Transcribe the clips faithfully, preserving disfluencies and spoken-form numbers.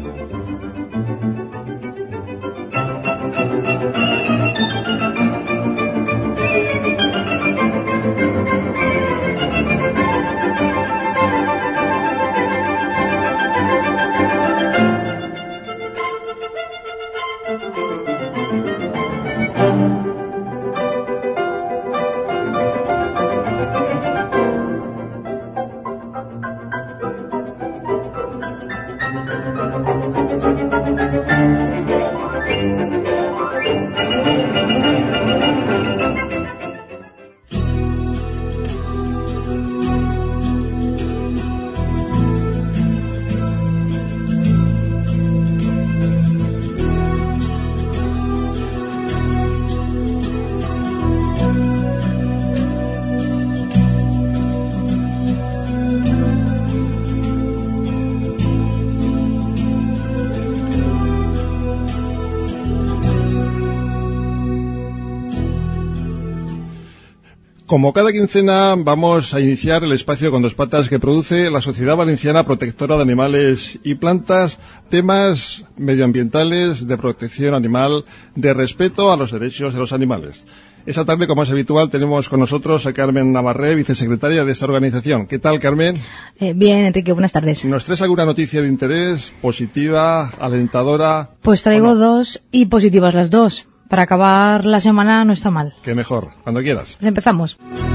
Como cada quincena vamos a iniciar el espacio con dos patas que produce la Sociedad Valenciana Protectora de Animales y Plantas, temas medioambientales, de protección animal, de respeto a los derechos de los animales. Esta tarde, como es habitual, tenemos con nosotros a Carmen Navarré, vicesecretaria de esta organización. ¿Qué tal, Carmen? Eh, bien, Enrique, buenas tardes. ¿Nos traes alguna noticia de interés, positiva, alentadora? Pues traigo dos y positivas las dos. Para acabar la semana no está mal. Qué mejor, cuando quieras. Pues empezamos.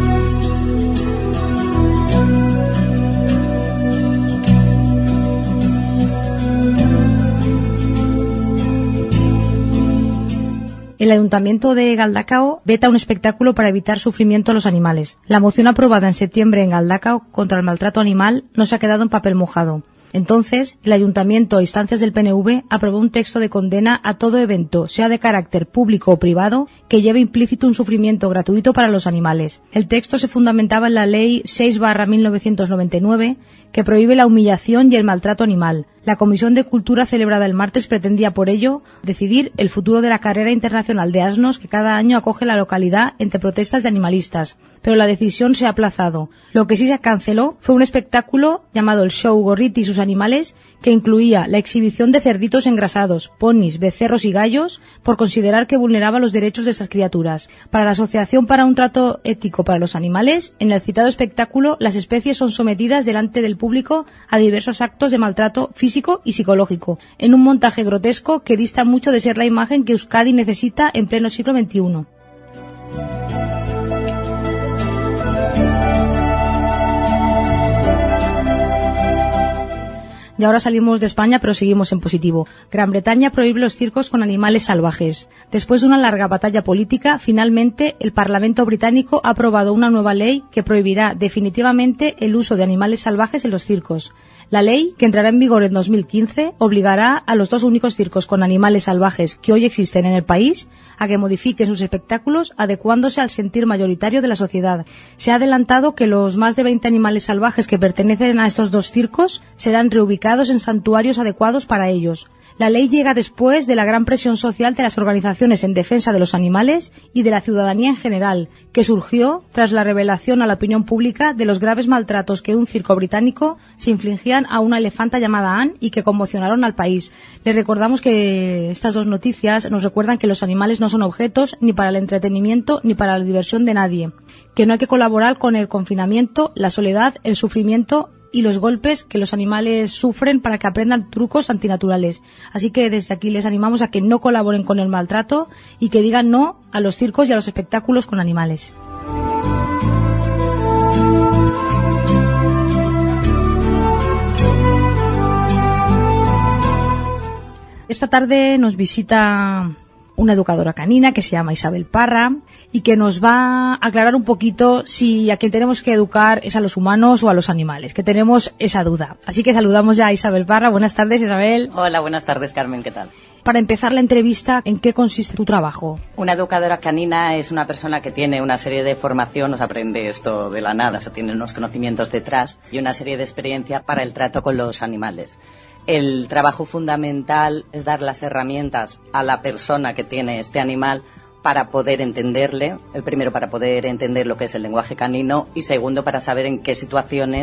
El Ayuntamiento de Galdacao veta un espectáculo para evitar sufrimiento a los animales. La moción aprobada en septiembre en Galdacao contra el maltrato animal no se ha quedado en papel mojado. Entonces, el Ayuntamiento, a instancias del P N V, aprobó un texto de condena a todo evento, sea de carácter público o privado, que lleve implícito un sufrimiento gratuito para los animales. El texto se fundamentaba en la Ley seis barra mil novecientos noventa y nueve, que prohíbe la humillación y el maltrato animal. La Comisión de Cultura celebrada el martes pretendía, por ello, decidir el futuro de la carrera internacional de asnos que cada año acoge la localidad entre protestas de animalistas. Pero la decisión se ha aplazado. Lo que sí se canceló fue un espectáculo llamado el Show Gorriti y sus animales, que incluía la exhibición de cerditos engrasados, ponis, becerros y gallos, por considerar que vulneraba los derechos de estas criaturas. Para la Asociación para un Trato Ético para los Animales, en el citado espectáculo las especies son sometidas delante del público a diversos actos de maltrato físico y psicológico, en un montaje grotesco que dista mucho de ser la imagen que Euskadi necesita en pleno siglo veintiuno. Y ahora salimos de España, pero seguimos en positivo. Gran Bretaña prohíbe los circos con animales salvajes. Después de una larga batalla política, finalmente el Parlamento británico ha aprobado una nueva ley que prohibirá definitivamente el uso de animales salvajes en los circos. La ley, que entrará en vigor en dos mil quince, obligará a los dos únicos circos con animales salvajes que hoy existen en el país a que modifiquen sus espectáculos adecuándose al sentir mayoritario de la sociedad. Se ha adelantado que los más de veinte animales salvajes que pertenecen a estos dos circos serán reubicados en santuarios adecuados para ellos. La ley llega después de la gran presión social de las organizaciones en defensa de los animales y de la ciudadanía en general, que surgió tras la revelación a la opinión pública de los graves maltratos que un circo británico se infligían a una elefanta llamada Anne y que conmocionaron al país. Les recordamos que estas dos noticias nos recuerdan que los animales no son objetos ni para el entretenimiento ni para la diversión de nadie, que no hay que colaborar con el confinamiento, la soledad, el sufrimiento y los golpes que los animales sufren para que aprendan trucos antinaturales. Así que desde aquí les animamos a que no colaboren con el maltrato y que digan no a los circos y a los espectáculos con animales. Esta tarde nos visita una educadora canina que se llama Isabel Parra y que nos va a aclarar un poquito si a quien tenemos que educar es a los humanos o a los animales, que tenemos esa duda. Así que saludamos ya a Isabel Parra. Buenas tardes, Isabel. Hola, buenas tardes, Carmen, ¿qué tal? Para empezar la entrevista, ¿en qué consiste tu trabajo? Una educadora canina es una persona que tiene una serie de formación, no se aprende esto de la nada, o sea, tiene unos conocimientos detrás y una serie de experiencia para el trato con los animales. El trabajo fundamental es dar las herramientas a la persona que tiene este animal para poder entenderle, el primero para poder entender lo que es el lenguaje canino y segundo para saber en qué situaciones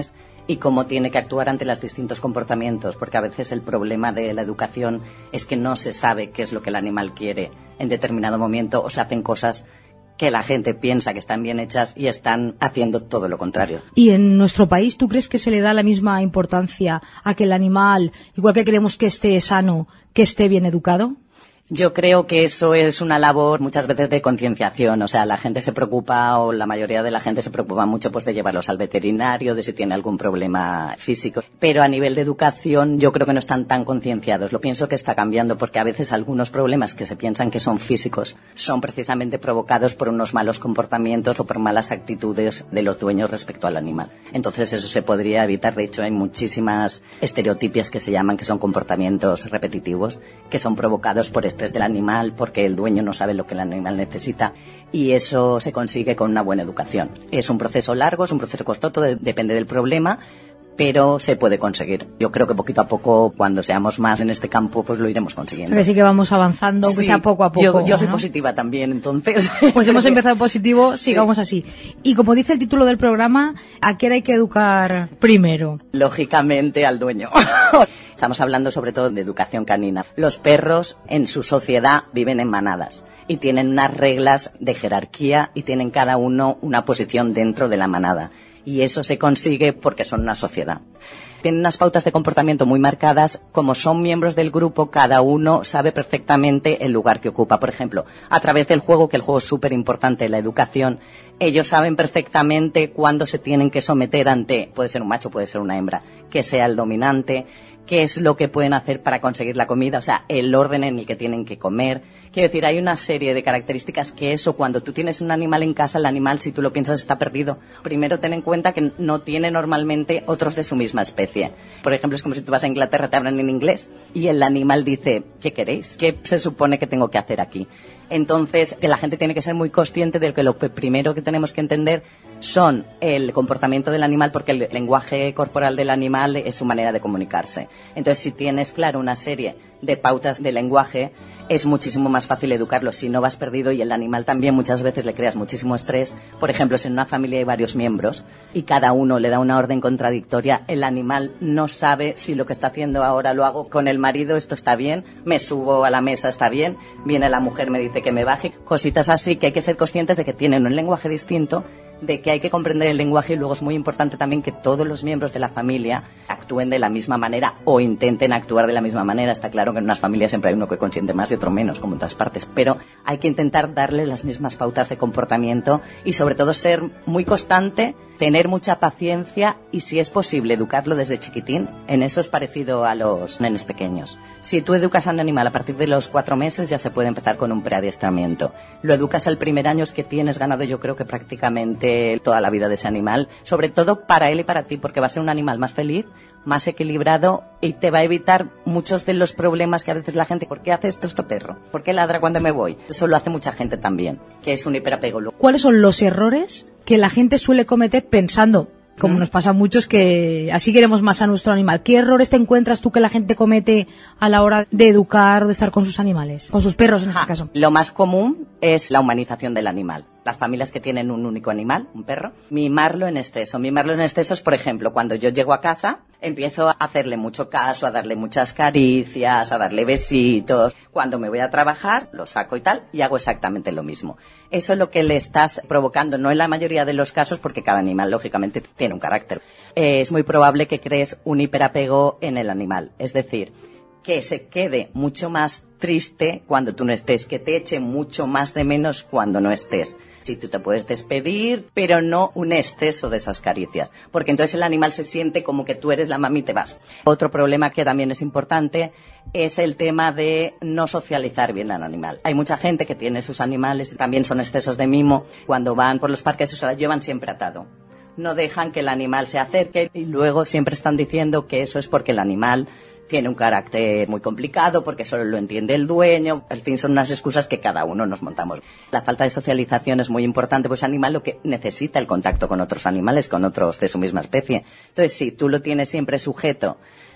y cómo tiene que actuar ante los distintos comportamientos, porque a veces el problema de la educación es que no se sabe qué es lo que el animal quiere en determinado momento, o se hacen cosas que la gente piensa que están bien hechas y están haciendo todo lo contrario. ¿Y en nuestro país tú crees que se le da la misma importancia a que el animal, igual que queremos que esté sano, que esté bien educado? Yo creo que eso es una labor muchas veces de concienciación, o sea, la gente se preocupa, o la mayoría de la gente se preocupa mucho pues de llevarlos al veterinario, de si tiene algún problema físico, pero a nivel de educación yo creo que no están tan concienciados. Lo pienso que está cambiando, porque a veces algunos problemas que se piensan que son físicos son precisamente provocados por unos malos comportamientos o por malas actitudes de los dueños respecto al animal. Entonces eso se podría evitar. De hecho, hay muchísimas estereotipias que se llaman, que son comportamientos repetitivos, que son provocados por estrés del animal, porque el dueño no sabe lo que el animal necesita, y eso se consigue con una buena educación. Es un proceso largo, es un proceso costoso, de, depende del problema, pero se puede conseguir. Yo creo que poquito a poco, cuando seamos más en este campo, pues lo iremos consiguiendo. O sea que sí que vamos avanzando, aunque sí, sea poco a poco. Yo, yo soy ¿no? positiva también, entonces. Pues hemos empezado positivo, sí. Sigamos así. Y como dice el título del programa, ¿a quién hay que educar primero? Lógicamente al dueño. Estamos hablando sobre todo de educación canina. Los perros en su sociedad viven en manadas y tienen unas reglas de jerarquía y tienen cada uno una posición dentro de la manada. Y eso se consigue porque son una sociedad. Tienen unas pautas de comportamiento muy marcadas. Como son miembros del grupo, cada uno sabe perfectamente el lugar que ocupa. Por ejemplo, a través del juego, que el juego es súper importante en la educación, ellos saben perfectamente cuándo se tienen que someter ante, puede ser un macho, puede ser una hembra, que sea el dominante, qué es lo que pueden hacer para conseguir la comida, o sea, el orden en el que tienen que comer. Quiero decir, hay una serie de características que eso, cuando tú tienes un animal en casa, el animal, si tú lo piensas, está perdido. Primero, ten en cuenta que no tiene normalmente otros de su misma especie. Por ejemplo, es como si tú vas a Inglaterra, te hablan en inglés y el animal dice, ¿qué queréis? ¿Qué se supone que tengo que hacer aquí? Entonces, que la gente tiene que ser muy consciente de que lo primero que tenemos que entender son el comportamiento del animal, porque el lenguaje corporal del animal es su manera de comunicarse. Entonces, si tienes claro una serie de pautas de lenguaje, es muchísimo más fácil educarlo. Si no vas perdido, y el animal también muchas veces le creas muchísimo estrés. Por ejemplo, si en una familia hay varios miembros y cada uno le da una orden contradictoria, el animal no sabe si lo que está haciendo ahora lo hago con el marido, esto está bien, me subo a la mesa, está bien, viene la mujer, me dice que me baje, cositas así, que hay que ser conscientes de que tienen un lenguaje distinto, de que hay que comprender el lenguaje, y luego es muy importante también que todos los miembros de la familia actúen de la misma manera o intenten actuar de la misma manera. Está claro que en unas familias siempre hay uno que consiente más y otro menos, como en todas partes, pero hay que intentar darle las mismas pautas de comportamiento y sobre todo ser muy constante, tener mucha paciencia y, si es posible, educarlo desde chiquitín. En eso es parecido a los nenes pequeños. Si tú educas a un animal a partir de los cuatro meses, ya se puede empezar con un preadiestramiento. Lo educas al primer año, es que tienes ganado, yo creo que prácticamente toda la vida de ese animal, sobre todo para él y para ti, porque va a ser un animal más feliz, más equilibrado y te va a evitar muchos de los problemas que a veces la gente, ¿por qué hace esto este perro? ¿Por qué ladra cuando me voy? Eso lo hace mucha gente también, que es un hiperapego. ¿Cuáles son los errores que la gente suele cometer pensando, como ¿Mm? nos pasa a muchos, que así queremos más a nuestro animal? ¿Qué errores te encuentras tú que la gente comete a la hora de educar o de estar con sus animales? Con sus perros, en este ah, caso. Lo más común es la humanización del animal. Las familias que tienen un único animal, un perro, mimarlo en exceso. Mimarlo en exceso es, por ejemplo, cuando yo llego a casa, empiezo a hacerle mucho caso, a darle muchas caricias, a darle besitos. Cuando me voy a trabajar, lo saco y tal, y hago exactamente lo mismo. Eso es lo que le estás provocando, no en la mayoría de los casos, porque cada animal, lógicamente, tiene un carácter. Eh, es muy probable que crees un hiperapego en el animal. Es decir, que se quede mucho más triste cuando tú no estés, que te eche mucho más de menos cuando no estés. Sí, tú te puedes despedir, pero no un exceso de esas caricias, porque entonces el animal se siente como que tú eres la mami y te vas. Otro problema que también es importante es el tema de no socializar bien al animal. Hay mucha gente que tiene sus animales, también son excesos de mimo, cuando van por los parques se lo llevan siempre atado. No dejan que el animal se acerque y luego siempre están diciendo que eso es porque el animal tiene un carácter muy complicado, porque solo lo entiende el dueño. En fin, son unas excusas que cada uno nos montamos. La falta de socialización es muy importante, pues el animal lo que necesita el contacto con otros animales, con otros de su misma especie. Entonces, si tú lo tienes siempre sujeto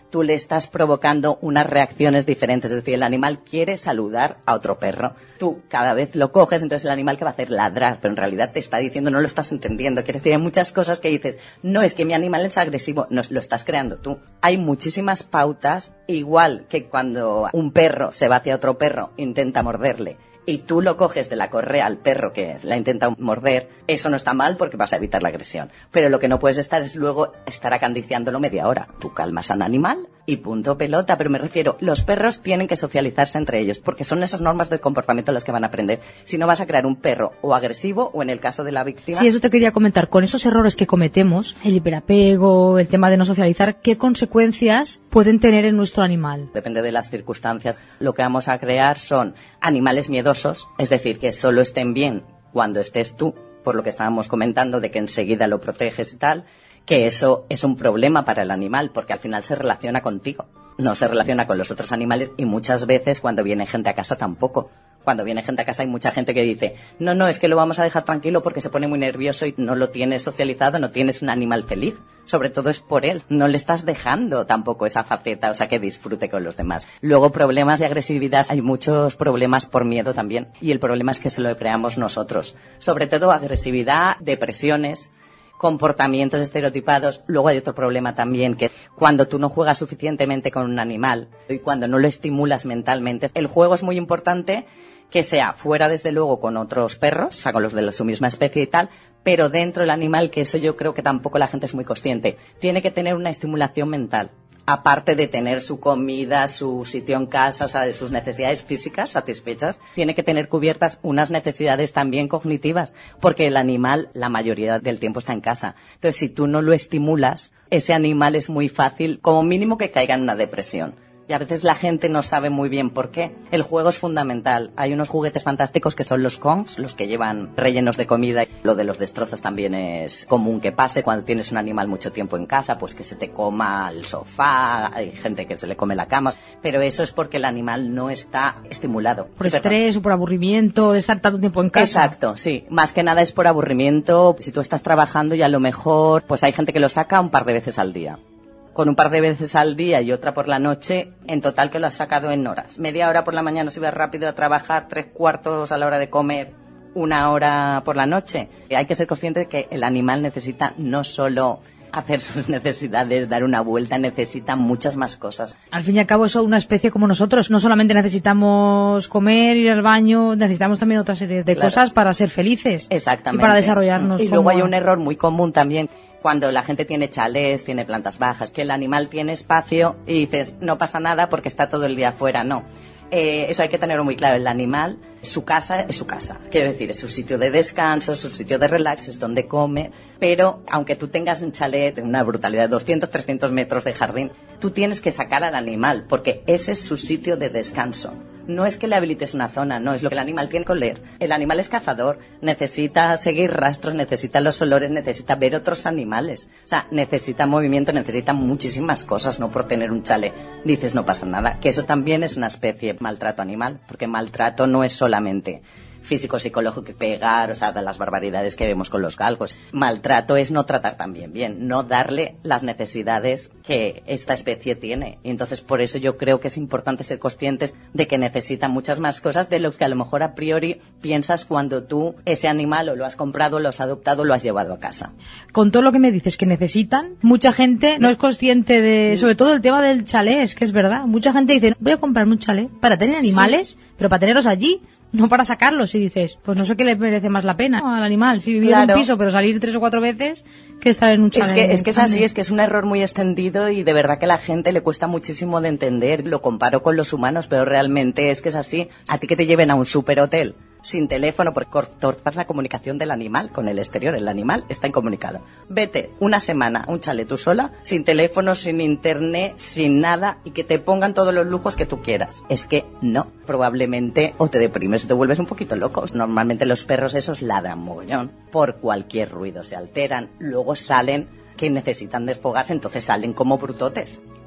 tú le estás provocando unas reacciones diferentes. Es decir, el animal quiere saludar a otro perro. Tú cada vez lo coges, entonces el animal que va a hacer ladrar, pero en realidad te está diciendo, no lo estás entendiendo. Quiere decir, hay muchas cosas que dices, no, es que mi animal es agresivo. No, lo estás creando tú. Hay muchísimas pautas, igual que cuando un perro se va hacia otro perro, intenta morderle, y tú lo coges de la correa al perro que la intenta morder, eso no está mal porque vas a evitar la agresión. Pero lo que no puedes estar es luego estar acariciándolo media hora. Tú calmas al animal y punto pelota. Pero me refiero, los perros tienen que socializarse entre ellos porque son esas normas de comportamiento las que van a aprender. Si no vas a crear un perro o agresivo o en el caso de la víctima... Sí, eso te quería comentar. Con esos errores que cometemos, el hiperapego, el tema de no socializar, ¿qué consecuencias pueden tener en nuestro animal? Depende de las circunstancias. Lo que vamos a crear son animales miedosos, es decir, que solo estén bien cuando estés tú, por lo que estábamos comentando de que enseguida lo proteges y tal, que eso es un problema para el animal porque al final se relaciona contigo, no se relaciona con los otros animales y muchas veces cuando viene gente a casa tampoco. Cuando viene gente a casa hay mucha gente que dice, no, no, es que lo vamos a dejar tranquilo porque se pone muy nervioso y no lo tienes socializado, no tienes un animal feliz. Sobre todo es por él. No le estás dejando tampoco esa faceta, o sea, que disfrute con los demás. Luego, problemas de agresividad, hay muchos problemas por miedo también. Y el problema es que se lo creamos nosotros. Sobre todo agresividad, depresiones, comportamientos estereotipados. Luego hay otro problema también, que cuando tú no juegas suficientemente con un animal y cuando no lo estimulas mentalmente, el juego es muy importante, que sea fuera desde luego con otros perros, o sea, con los de la, su misma especie y tal, pero dentro del animal, que eso yo creo que tampoco la gente es muy consciente. Tiene que tener una estimulación mental, aparte de tener su comida, su sitio en casa, o sea, de sus necesidades físicas satisfechas, tiene que tener cubiertas unas necesidades también cognitivas, porque el animal la mayoría del tiempo está en casa. Entonces, si tú no lo estimulas, ese animal es muy fácil, como mínimo, que caiga en una depresión. Y a veces la gente no sabe muy bien por qué. El juego es fundamental. Hay unos juguetes fantásticos que son los Kongs, los que llevan rellenos de comida. Lo de los destrozos también es común que pase cuando tienes un animal mucho tiempo en casa, pues que se te coma el sofá, hay gente que se le come la cama. Pero eso es porque el animal no está estimulado. Por sí, estrés perdón. o por aburrimiento de estar tanto tiempo en casa. Exacto, sí. Más que nada es por aburrimiento. Si tú estás trabajando y a lo mejor, pues hay gente que lo saca un par de veces al día. Con un par de veces al día y otra por la noche, en total que lo has sacado en horas. Media hora por la mañana si vas rápido a trabajar, tres cuartos a la hora de comer, una hora por la noche. Hay que ser consciente de que el animal necesita no solo hacer sus necesidades, dar una vuelta, necesita muchas más cosas. Al fin y al cabo, eso una especie como nosotros. No solamente necesitamos comer, ir al baño, necesitamos también otra serie de Claro. cosas para ser felices. Exactamente. Y para desarrollarnos. Y como... luego hay un error muy común también. Cuando la gente tiene chalés, tiene plantas bajas, que el animal tiene espacio y dices, no pasa nada porque está todo el día afuera. No. Eh, eso hay que tenerlo muy claro. El animal, su casa es su casa. Quiero decir, es su sitio de descanso, su sitio de relax, es donde come. Pero aunque tú tengas un chalet, una brutalidad de doscientos, trescientos metros de jardín, tú tienes que sacar al animal porque ese es su sitio de descanso. No es que le habilites una zona, no, es lo que el animal tiene que oler. El animal es cazador, necesita seguir rastros, necesita los olores, necesita ver otros animales. O sea, necesita movimiento, necesita muchísimas cosas, no por tener un chalet. Dices, no pasa nada, que eso también es una especie de maltrato animal, porque maltrato no es solamente físico, psicológico, pegar, o sea, de las barbaridades que vemos con los galgos. Maltrato es no tratar también bien, no darle las necesidades que esta especie tiene. Y entonces, por eso yo creo que es importante ser conscientes de que necesita muchas más cosas de los que a lo mejor a priori piensas cuando tú ese animal o lo has comprado, lo has adoptado, lo has llevado a casa. Con todo lo que me dices que necesitan, mucha gente no es consciente de, sobre todo el tema del chalet, es que es verdad. Mucha gente dice, voy a comprarme un chalet para tener animales, sí, pero para tenerlos allí. No para sacarlos, y dices, pues no sé qué le merece más la pena al animal, si vivir Claro. en un piso pero salir tres o cuatro veces que estar en un chalet. Es que, es que es así, es que es un error muy extendido y de verdad que a la gente le cuesta muchísimo de entender. Lo comparo con los humanos, pero realmente es que es así. A ti que te lleven a un superhotel sin teléfono por cortar la comunicación del animal con el exterior, el animal está incomunicado. Vete una semana a un chalet tú sola, sin teléfono, sin internet, sin nada, y que te pongan todos los lujos que tú quieras. Es que no, probablemente o te deprimes o te vuelves un poquito loco. Normalmente los perros esos ladran mogollón por cualquier ruido, se alteran, luego salen que necesitan desfogarse, entonces salen como brutotes.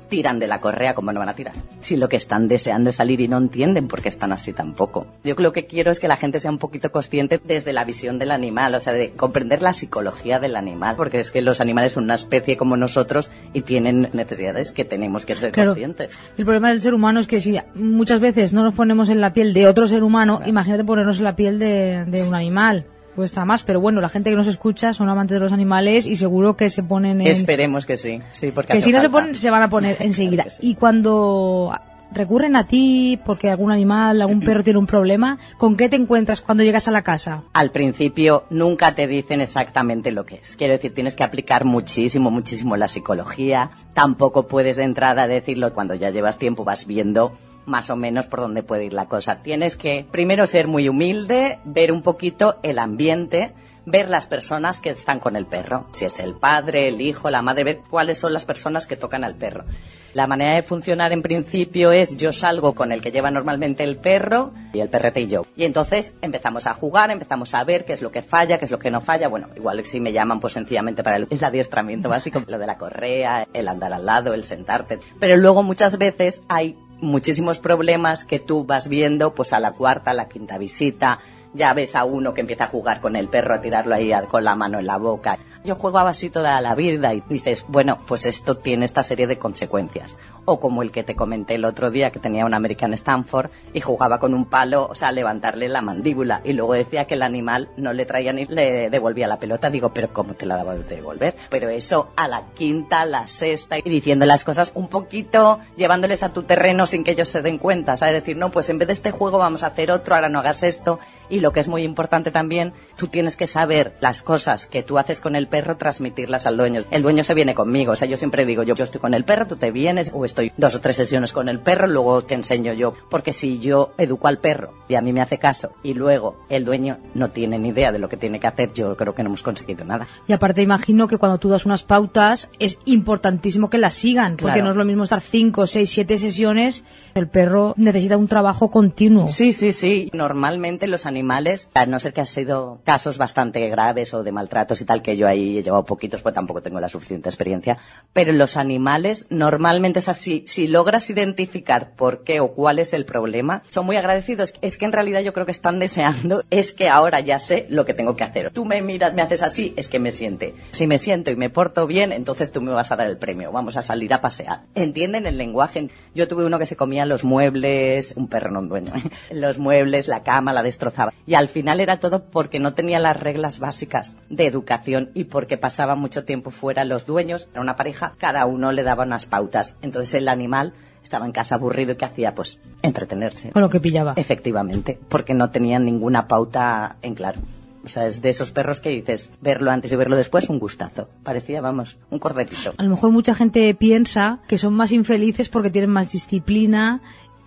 tiran de la correa, ¿cómo no van a tirar? Si lo que están deseando es salir y no entienden por qué están así tampoco. Yo lo que quiero es que la gente sea un poquito consciente desde la visión del animal, o sea, de comprender la psicología del animal, porque es que los animales son una especie como nosotros y tienen necesidades que tenemos que ser claro. conscientes. El problema del ser humano es que si muchas veces no nos ponemos en la piel de otro ser humano, claro. Imagínate ponernos en la piel de, de un animal. Cuesta más, pero bueno, la gente que nos escucha son amantes de los animales y seguro que se ponen en... Esperemos que sí, sí, porque que si falta. no se ponen, se van a poner enseguida. Sí. Y cuando recurren a ti porque algún animal, algún perro tiene un problema, ¿con qué te encuentras cuando llegas a la casa? Al principio nunca te dicen exactamente lo que es. Quiero decir, tienes que aplicar muchísimo, muchísimo la psicología. Tampoco puedes de entrada decirlo cuando ya llevas tiempo, vas viendo más o menos por dónde puede ir la cosa. Tienes que primero ser muy humilde, ver un poquito el ambiente, ver las personas que están con el perro. Si es el padre, el hijo, la madre, ver cuáles son las personas que tocan al perro. La manera de funcionar en principio es yo salgo con el que lleva normalmente el perro y el perrete y yo. Y entonces empezamos a jugar, empezamos a ver qué es lo que falla, qué es lo que no falla. Bueno, igual si me llaman pues sencillamente para el, el adiestramiento básico, lo de la correa, el andar al lado, el sentarte. Pero luego muchas veces hay muchísimos problemas que tú vas viendo pues a la cuarta, a la quinta visita. Ya ves a uno que empieza a jugar con el perro, a tirarlo ahí con la mano en la boca. Yo jugaba así toda la vida y dices, bueno, pues esto tiene esta serie de consecuencias. O como el que te comenté el otro día, que tenía un American Stanford y jugaba con un palo, o sea, a levantarle la mandíbula. Y luego decía que el animal no le traía ni le devolvía la pelota. Digo, pero ¿cómo te la daba de devolver? Pero eso a la quinta, a la sexta, y diciendo las cosas un poquito, llevándoles a tu terreno sin que ellos se den cuenta. ¿Sabes? Decir, no, pues en vez de este juego vamos a hacer otro, ahora no hagas esto. Y lo que es muy importante también, tú tienes que saber las cosas que tú haces con el perro, transmitirlas al dueño. El dueño se viene conmigo, o sea, yo siempre digo, yo, yo estoy con el perro, tú te vienes, o estoy dos o tres sesiones con el perro, luego te enseño yo. Porque si yo educo al perro y a mí me hace caso, y luego el dueño no tiene ni idea de lo que tiene que hacer, yo creo que no hemos conseguido nada. Y aparte imagino que cuando tú das unas pautas, es importantísimo que las sigan, porque claro. No es lo mismo estar cinco, seis, siete sesiones, el perro necesita un trabajo continuo. Sí, sí, sí. Normalmente los animales Animales, a no ser que han sido casos bastante graves o de maltratos y tal, que yo ahí he llevado poquitos, pues tampoco tengo la suficiente experiencia, pero los animales normalmente es así, si logras identificar por qué o cuál es el problema, son muy agradecidos. Es que en realidad yo creo que están deseando, es que ahora ya sé lo que tengo que hacer. Tú me miras, me haces así, es que me siente. Si me siento y me porto bien, entonces tú me vas a dar el premio, vamos a salir a pasear. ¿Entienden el lenguaje? Yo tuve uno que se comía los muebles, un perro no un dueño, los muebles, la cama, la destrozaba. Y al final era todo porque no tenía las reglas básicas de educación y porque pasaba mucho tiempo fuera los dueños, era una pareja, cada uno le daba unas pautas. Entonces el animal estaba en casa aburrido y ¿qué hacía? Pues entretenerse. Con lo que pillaba. Efectivamente, porque no tenían ninguna pauta en claro. O sea, es de esos perros que dices, verlo antes y verlo después, un gustazo. Parecía, vamos, un corderito. A lo mejor mucha gente piensa que son más infelices porque tienen más disciplina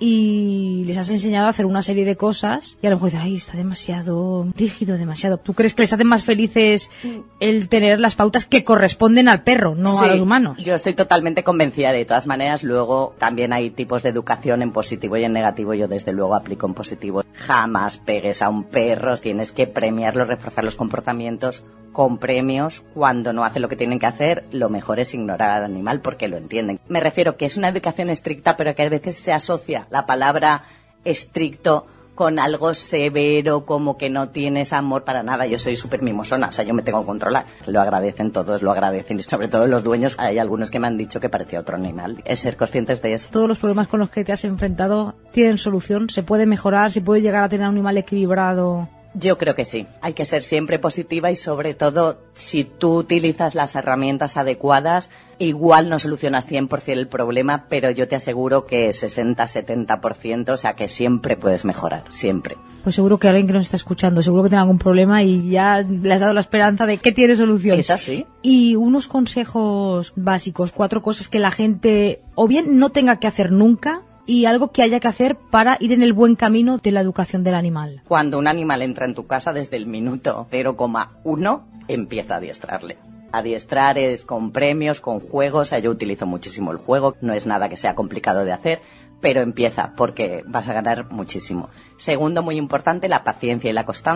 y les has enseñado a hacer una serie de cosas y a lo mejor dices, ay, está demasiado rígido, demasiado. ¿Tú crees que les hacen más felices el tener las pautas que corresponden al perro, no sí, a los humanos? Yo estoy totalmente convencida. De todas maneras, luego también hay tipos de educación en positivo y en negativo. Yo desde luego aplico en positivo. Jamás pegues a un perro, tienes que premiarlo, reforzar los comportamientos con premios. Cuando no hace lo que tienen que hacer, lo mejor es ignorar al animal porque lo entienden. Me refiero que es una educación estricta, pero que a veces se asocia la palabra estricto con algo severo, como que no tienes amor para nada. Yo soy súper mimosona, o sea, yo me tengo que controlar. Lo agradecen todos, lo agradecen, y sobre todo los dueños. Hay algunos que me han dicho que parecía otro animal. Es ser conscientes de eso. Todos los problemas con los que te has enfrentado tienen solución, se puede mejorar, se puede llegar a tener un animal equilibrado. Yo creo que sí. Hay que ser siempre positiva y sobre todo si tú utilizas las herramientas adecuadas, igual no solucionas cien por ciento el problema, pero yo te aseguro que sesenta a setenta por ciento, o sea que siempre puedes mejorar, siempre. Pues seguro que alguien que nos está escuchando, seguro que tiene algún problema y ya le has dado la esperanza de que tiene solución. Es así. Y unos consejos básicos, cuatro cosas que la gente o bien no tenga que hacer nunca, y algo que haya que hacer para ir en el buen camino de la educación del animal. Cuando un animal entra en tu casa, desde el minuto cero coma uno empieza a adiestrarle. Adiestrar es con premios, con juegos. O sea, yo utilizo muchísimo el juego, no es nada que sea complicado de hacer, pero empieza porque vas a ganar muchísimo. Segundo, muy importante, la paciencia y la constancia.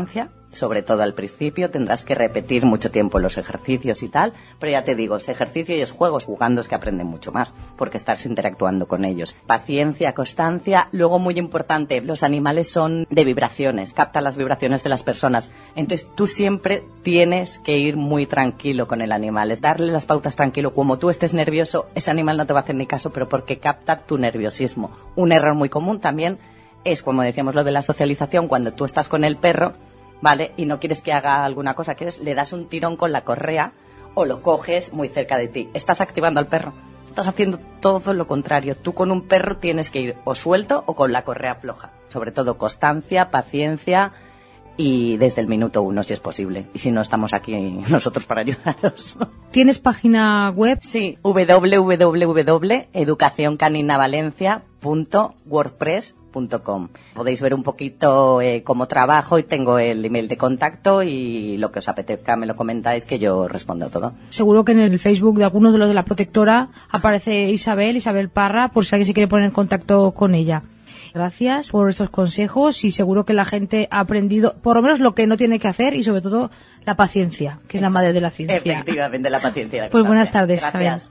sobre todo al principio, tendrás que repetir mucho tiempo los ejercicios y tal, pero ya te digo, es ejercicio y es juegos, jugando es que aprenden mucho más, porque estás interactuando con ellos. Paciencia, constancia, luego muy importante, los animales son de vibraciones, captan las vibraciones de las personas, entonces tú siempre tienes que ir muy tranquilo con el animal, es darle las pautas tranquilo, como tú estés nervioso, ese animal no te va a hacer ni caso, pero porque capta tu nerviosismo. Un error muy común también es, como decíamos, lo de la socialización, cuando tú estás con el perro, ¿vale? Y no quieres que haga alguna cosa, quieres, le das un tirón con la correa o lo coges muy cerca de ti. Estás activando al perro. Estás haciendo todo lo contrario. Tú con un perro tienes que ir o suelto o con la correa floja. Sobre todo constancia, paciencia y desde el minuto uno, si es posible. Y si no, estamos aquí nosotros para ayudaros. ¿Tienes página web? Sí, doble u doble u doble u doble u punto educación canina valencia punto wordpress punto com. Podéis ver un poquito eh, cómo trabajo y tengo el email de contacto y lo que os apetezca me lo comentáis que yo respondo todo. Seguro que en el Facebook de algunos de los de la protectora aparece Isabel, Isabel Parra, por si alguien se quiere poner en contacto con ella. Gracias por estos consejos y seguro que la gente ha aprendido por lo menos lo que no tiene que hacer y sobre todo la paciencia, que es Eso. la madre de la ciencia. Efectivamente, la paciencia. La pues buenas tardes. Gracias.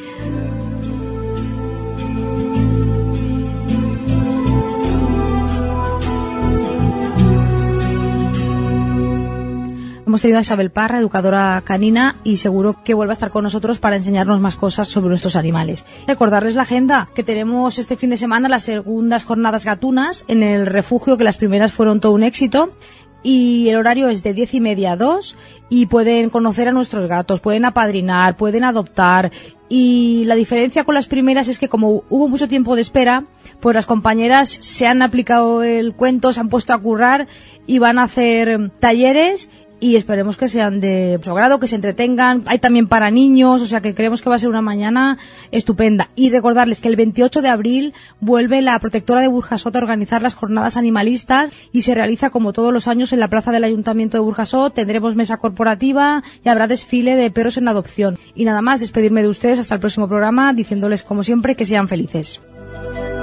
Hemos tenido a Isabel Parra, educadora canina, y seguro que vuelve a estar con nosotros para enseñarnos más cosas sobre nuestros animales. Recordarles la agenda, que tenemos este fin de semana las segundas jornadas gatunas en el refugio, que las primeras fueron todo un éxito, y el horario es de diez y media a dos, y pueden conocer a nuestros gatos, pueden apadrinar, pueden adoptar, y la diferencia con las primeras es que como hubo mucho tiempo de espera, pues las compañeras se han aplicado el cuento, se han puesto a currar y van a hacer talleres y esperemos que sean de su agrado, que se entretengan. Hay también para niños, o sea que creemos que va a ser una mañana estupenda. Y recordarles que el veintiocho de abril vuelve la protectora de Burjasot a organizar las jornadas animalistas y se realiza como todos los años en la plaza del Ayuntamiento de Burjasot. Tendremos mesa corporativa y habrá desfile de perros en adopción. Y nada más, despedirme de ustedes hasta el próximo programa diciéndoles como siempre que sean felices.